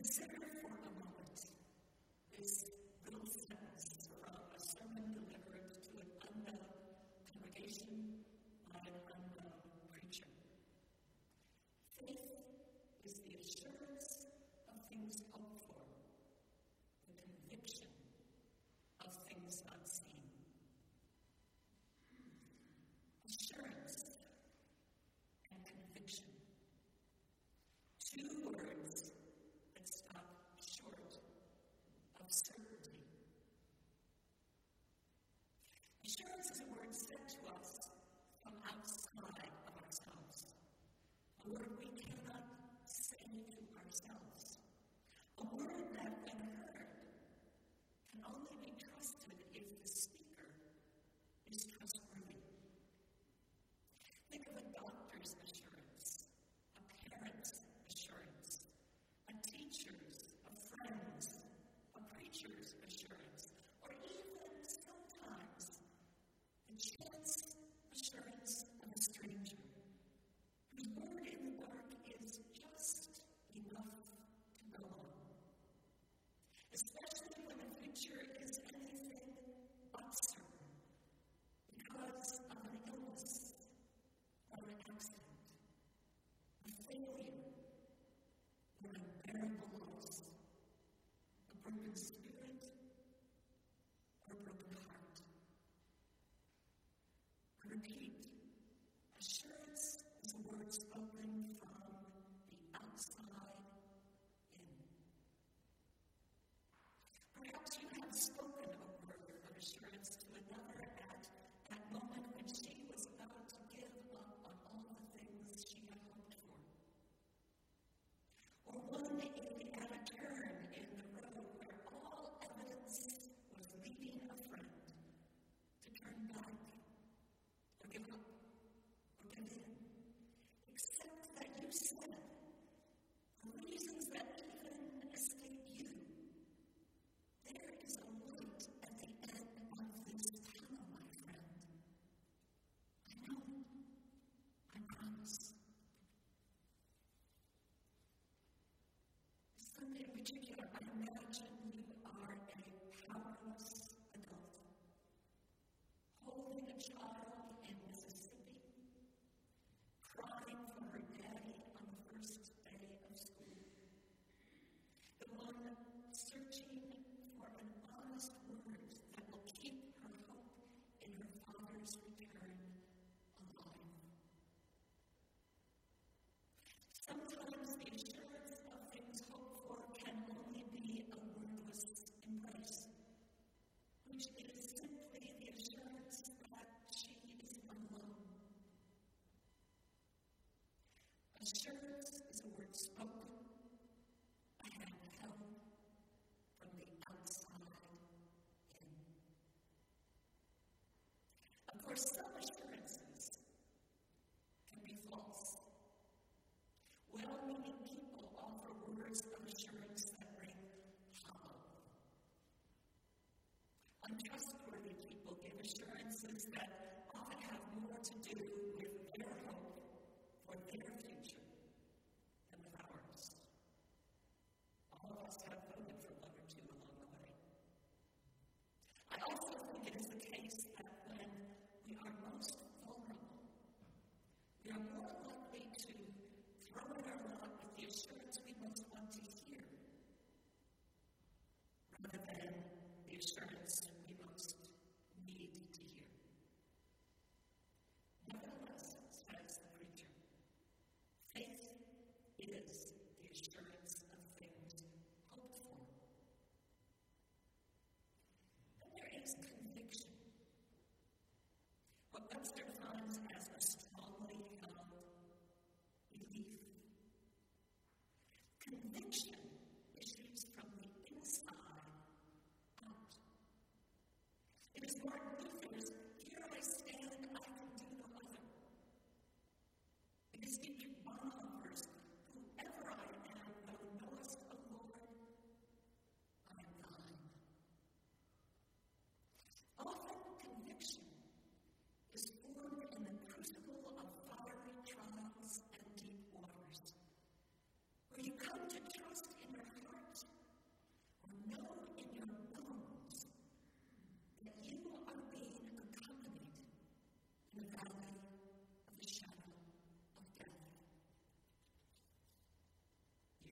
Consider for a moment this little sentence from a sermon delivered to an unknown congregation by an unknown preacher. Faith is the assurance of things hoped for, the conviction of things not seen. Assurance and conviction. Two words that stop short of certainty. Assurance is a word sent to us from outside of ourselves, a word we cannot say to ourselves, a word that, when heard, can only be trusted if the speaker is trustworthy. Think of a doctor's assurance, a parent's assurance, a teacher's, a friend's, a preacher's assurance, or even sometimes the chance assurance of a stranger, whose word in the dark is just enough to go on. Especially when the future is anything but certain, because of an illness or an accident, a failure, or unbearable loss, a broken spirit, or a broken heart. I repeat, assurance is a word spoken from the outside in. Perhaps you have spoken a word of assurance to another at that moment when she was about to give up on all the things she had hoped for. Or one at a turn in the road where all evidence was leading a friend to turn back or give up or give in, except that you said, for reasons that even escape you, there is a light at the end of this tunnel, my friend. I know it. I promise. Sunday in particular, I imagine you are a powerless adult, holding a child in Mississippi, crying for her daddy on the first day of school, the one searching for an honest word that will keep her hope in her father's return alive. Sometimes the assurance of things hoped for can only be a wordless embrace, which is simply the assurance that she is alone. Assurance is a word spoken, a hand held from the outside in. Of course, some assurances can be false. Well-meaning people offer words of assurance that ring hollow. Untrustworthy people give assurances that often have more to do with their hope for their future than with ours. All of us have voted for one or two along the way. I also think it is the case that when we are most vulnerable, we are more likely to throw in our lot with the assurance we most want to hear, rather than the assurance we most need to hear. Nevertheless, says the preacher, faith is the assurance of things hoped for. Then there is conviction, what Webster defines as a strongly held belief. Conviction issues from the inside out. It is Martin Luther's, "Here I stand, I can do no other." It is Dietrich Bonhoeffer's, "Whoever I am, thou knowest, O Lord, I am thine." Often conviction is formed in the crucible of fiery trials and deep waters, where you come to trust in your heart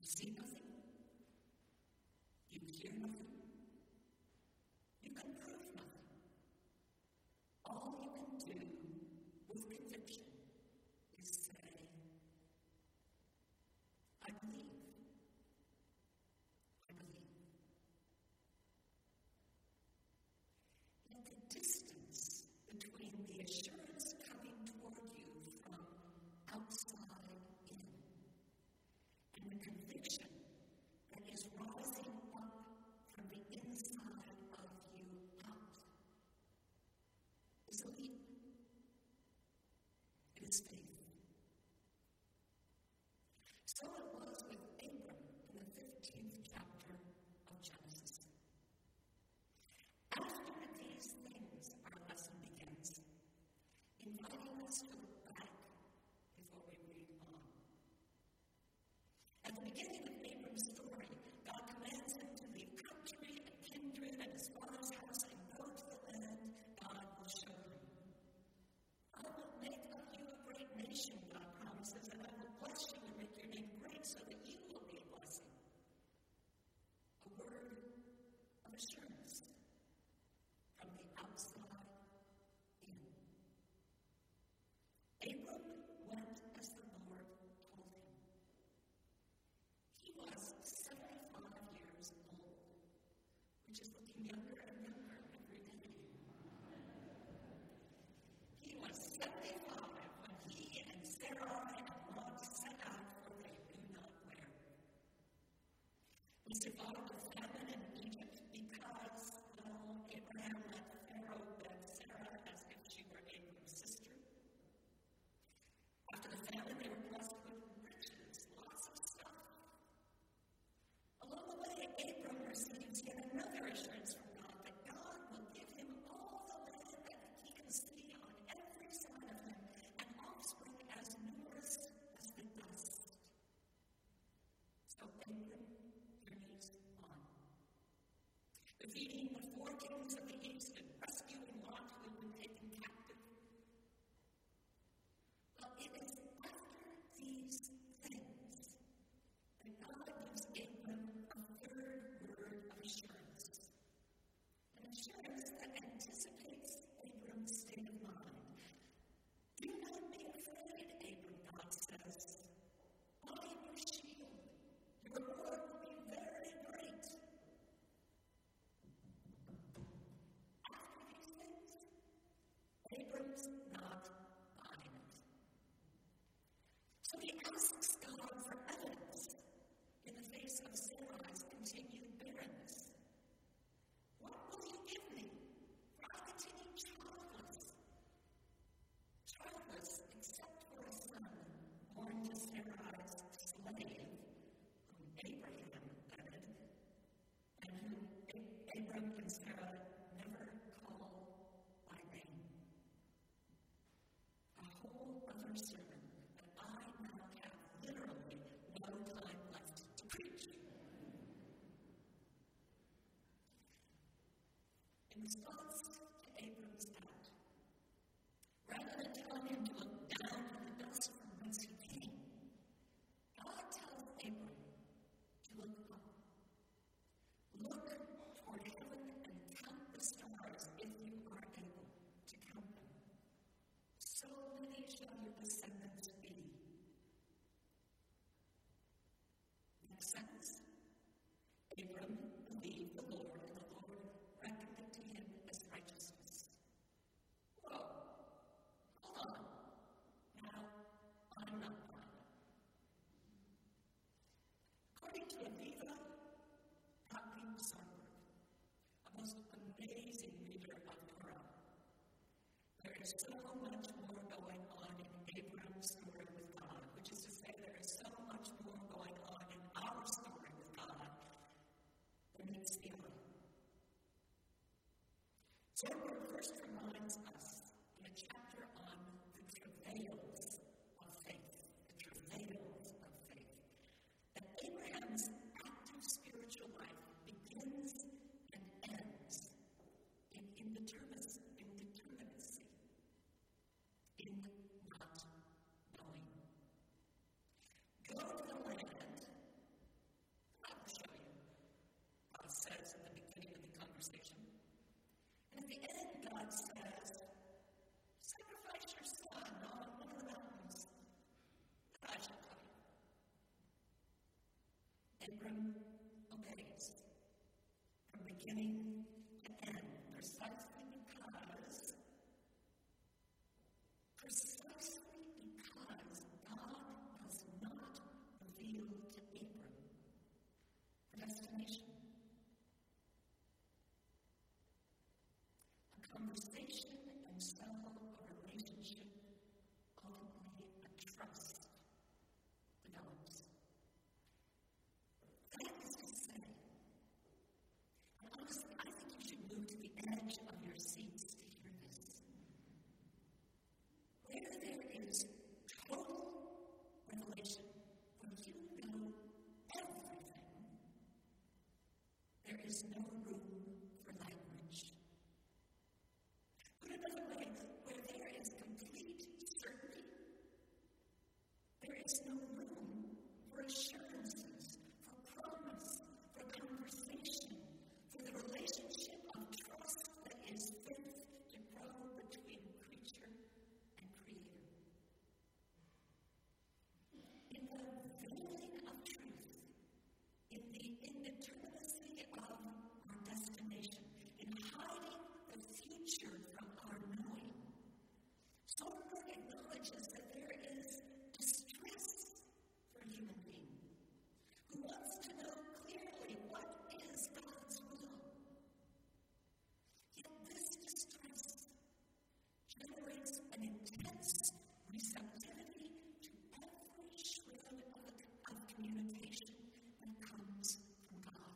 see nothing. You hear nothing. You can prove nothing. All you can do with conviction is say, I believe. I believe. Yet the distance between the assurance coming toward you from outside in and the conviction that is rising up from the inside of you out is a leap. It is faith. So it was with Abram in the 15th chapter of Genesis. After these things, our lesson begins, inviting us to look back before we read on. At the beginning of Abram's story, God commands him to leave country and kindred and his father's house and go to the land God will show him. I will make of you a great nation, God promises, and I will bless you and make your name great so that you will be a blessing. A word of assurance from the outside in. Abram went as the Lord told him. He was 75 years old, which is looking younger and younger every day. He was 75 when he and Sarai and Lot set out for they knew not where. We survived a famine in Egypt because, Abraham let Pharaoh beg Sarah as if she were Abram's sister. After the famine, they were blessed with riches, lots of stuff. Along the way, Abram receives yet another assurance from God that God will give him all the land that he can see on every side of him, and offspring as numerous as the dust. So Abram journeys on, defeating the 4 kings of the east and rescuing Lot who had been taken captive. But it is after these things that God gives Abram a third word of assurance. An assurance that anticipates Abram's state of mind. Do not be afraid, Abram, God says. I am your shield. Your reward will be very great. After these things, Abram's not buying it. So he asks God for evidence in the face of Sarai's continued barrenness. What will you give me? For I continue childless. Childless except for a son born to Sarai's slave, whom Abraham added, and whom Abram and Sarah never call by name. A whole other sermon that I now have literally no time left to preach. In response to Abram's doubt, rather than telling him to look down at the dust from whence he came, God tells Abram to look up. Look toward heaven and count the stars if you are able to count them. So many shall your descendants be. Next sentence. Abram believed the Lord, and the Lord reckoned it to him as righteousness. Whoa. Hold on. Now, I'm not buying it. According to Aviva Gottlieb-Sonberg, a most amazing reader of Torah, there is so much more going on in Abram's story with God, which is to say there is so much more going on in our story with God than meets the eye. Sonberg first reminds us in a chapter on the travails of faith, that Abraham's active spiritual life begins and ends in indeterminacy, in not knowing. God says, sacrifice your son on one of the mountains that I shall tell you. Abram obeys from beginning to end, precisely because God has not revealed to Abram the destination. A conversation and so a relationship, ultimately a trust, develops. That is to say, and honestly, I think you should move to the edge of your seats to hear this. Where there is total revelation, when you know everything, there is no room for language. Put another way, where there is complete certainty, there is no room for assurances, for promise, for conversation, for the relationship of trust that is faith to grow between creature and creator. In the veiling of truth, in the indeterminacy of our destination, in hiding the future from our knowing, Soderbergh acknowledges that there is distress for a human being who wants to know clearly what is God's will. Yet this distress generates an intense receptivity to every shred of communication that comes from God.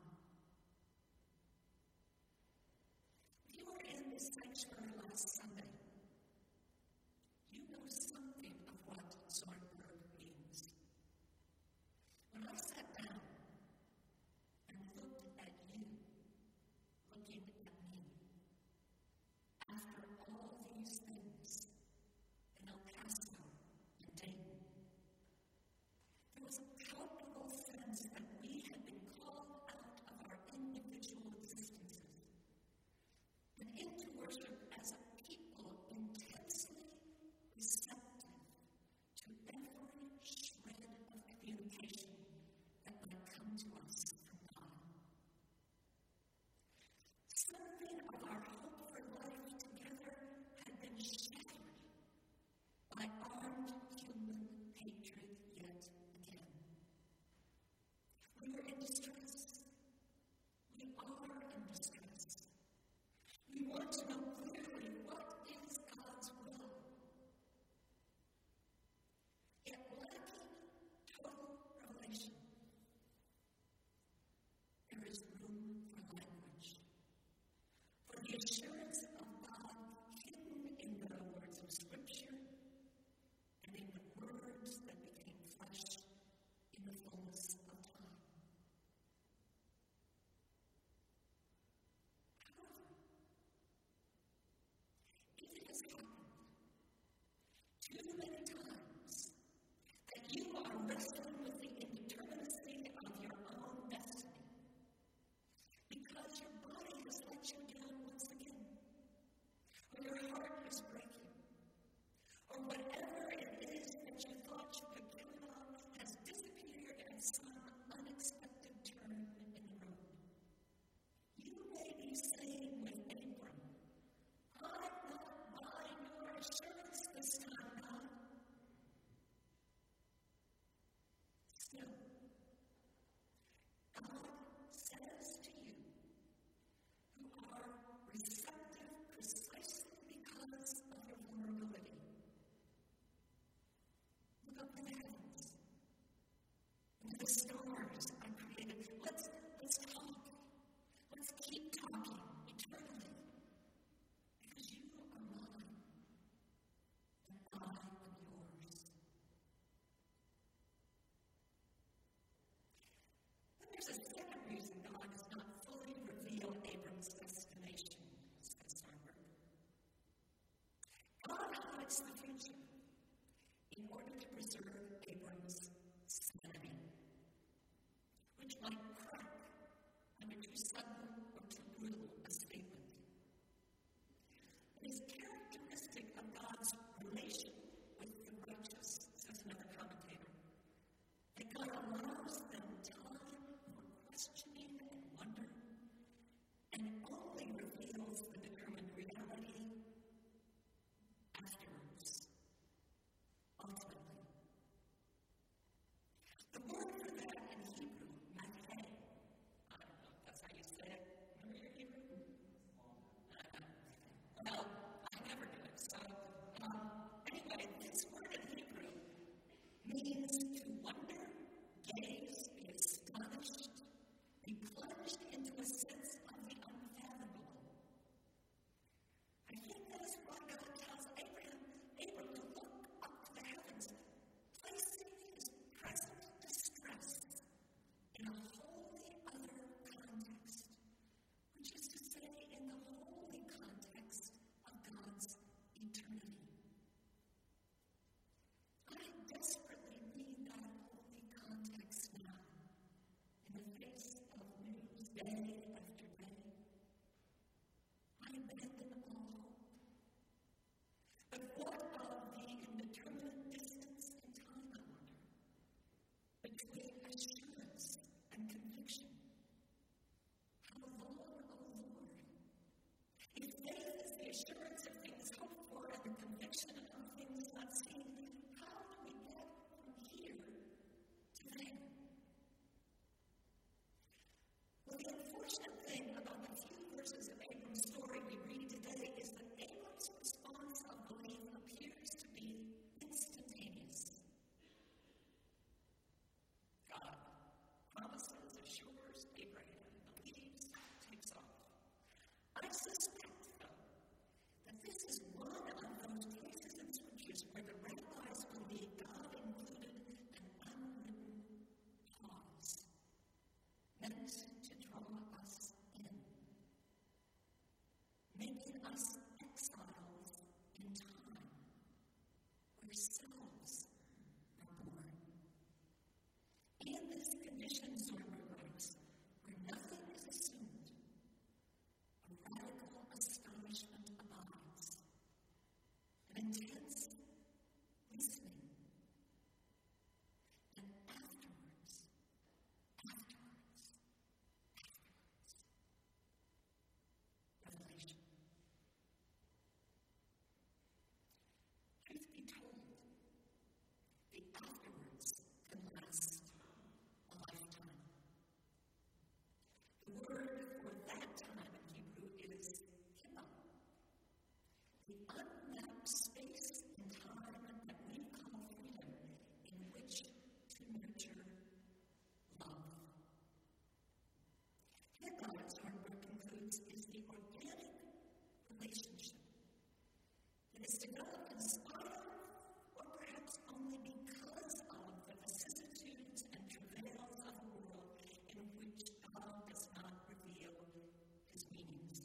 If you were in this sanctuary last Sunday, you know something of what Soderbergh means. When I sat down and looked at you, looking at me, after all these things in El Paso and Dayton, there was a palpable sense that we had been called out of our individual existences and into worship as a people intensely receptive to every shred of communication that might come to us from God. Something of our hope for life together had been shattered by armed human hatred yet again. We were in distress. We are in distress. We want to know clearly what is God's will. Yet lacking total revelation, there is room for language, for the assurance of God hidden in the words of Scripture and in the words that became flesh in the fullness of time. However, if it has happened too many times that you are wrestling with the indeterminacy of your own destiny because your body has let you down once again, or your heart is breaking, or whatever it is that you thought you could count on has disappeared at some unexpected turn in the road. You may be saying with Abram, I'm not buying your assurance this time, God. Still, God says to you, who are receptive precisely because of your vulnerability, look up in the heavens, into the stars I created. Let's talk. Let's keep talking eternally. Because you are mine, and I am yours. Then there's a second reason God does not fully reveal Abram's destination, says Soderbergh. God hides the future in order to preserve Abram's sanity, which might crack under too sudden or too brutal a statement. day after day. I abandon all hope. But what of the indeterminate distance in time, I wonder, between assurance and conviction? How long, O Lord? If faith is the assurance of things hoped for and the conviction of things not seen, how do we get from here to there? Well, the unfortunate thing about the few verses of Abram's story we read today is that Abram's response of belief appears to be instantaneous. God promises, assures, Abraham believes, takes off. I suspect, though, that this is one of those places in Scriptures where the rabbis believe God included an unwritten clause meant to draw us in, making us exiles in time, where selves are born. In this condition, Zorba writes, where nothing is assumed, a radical astonishment abides, an intense listening, and afterwards, revelation. Truth be told, the afterwards can last a lifetime. The word for that time in Hebrew is kippah, the unmapped space in time that we call freedom, in which to nurture love. Kippah, as Hartberg concludes, is the organic relationship that is developed in spite of, or perhaps only because of, the vicissitudes and travails of a world in which God does not reveal his meanings.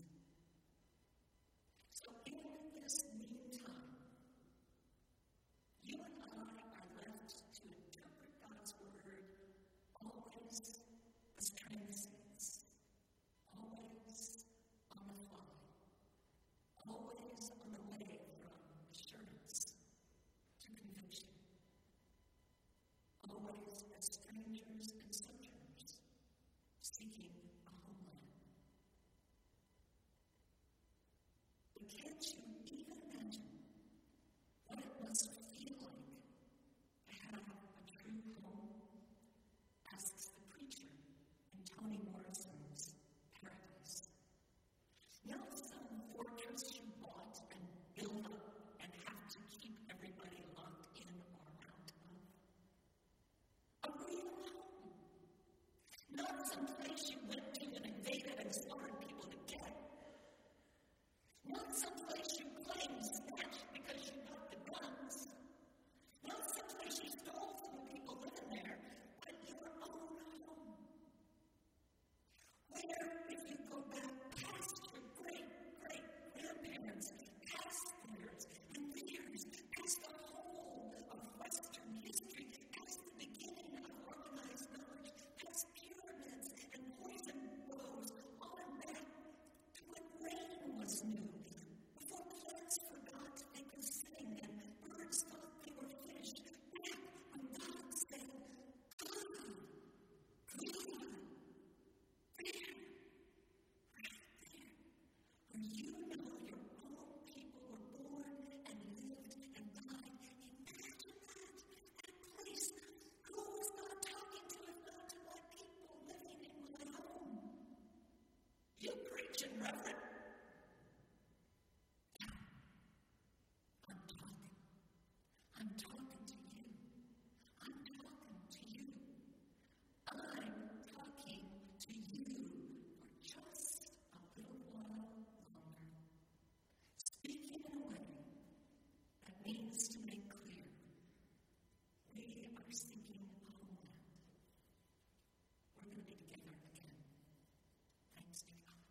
So in this meantime, you and I are left to interpret God's word always as transience, always on the fly, always on the way from assurance to conviction, always as strangers and sojourners seeking a homeland. But can't you even imagine what it must feel like to have a true home? Asks the preacher in Toni Morrison's Paradise. Not some fortress you bought and built up and have to keep everybody locked in or out of. A real home. Not some place you went to and invaded and slaughtered people to get. Not some place you claimed snatched because you got the guns. Not some place you stole from the people living there, but your own home. Where, if you go back past your great-great-grandparents, past theirs and theirs, past the whole of Western history, past the beginning of organized knowledge, past pyramids and poison groves, on back to when rain was new, before plants forgot they could sing and birds thought they were fish, back when God said, "Good, good." There, right there, where you know your own people were born and lived and died. Imagine that place. Who was God talking to if not to my people living in my home? You preaching, Reverend? I'm talking to you. I'm talking to you. I'm talking to you for just a little while longer. Speaking in a way that means to make clear we are seeking a homeland. We're going to be together again. Thanks be to God.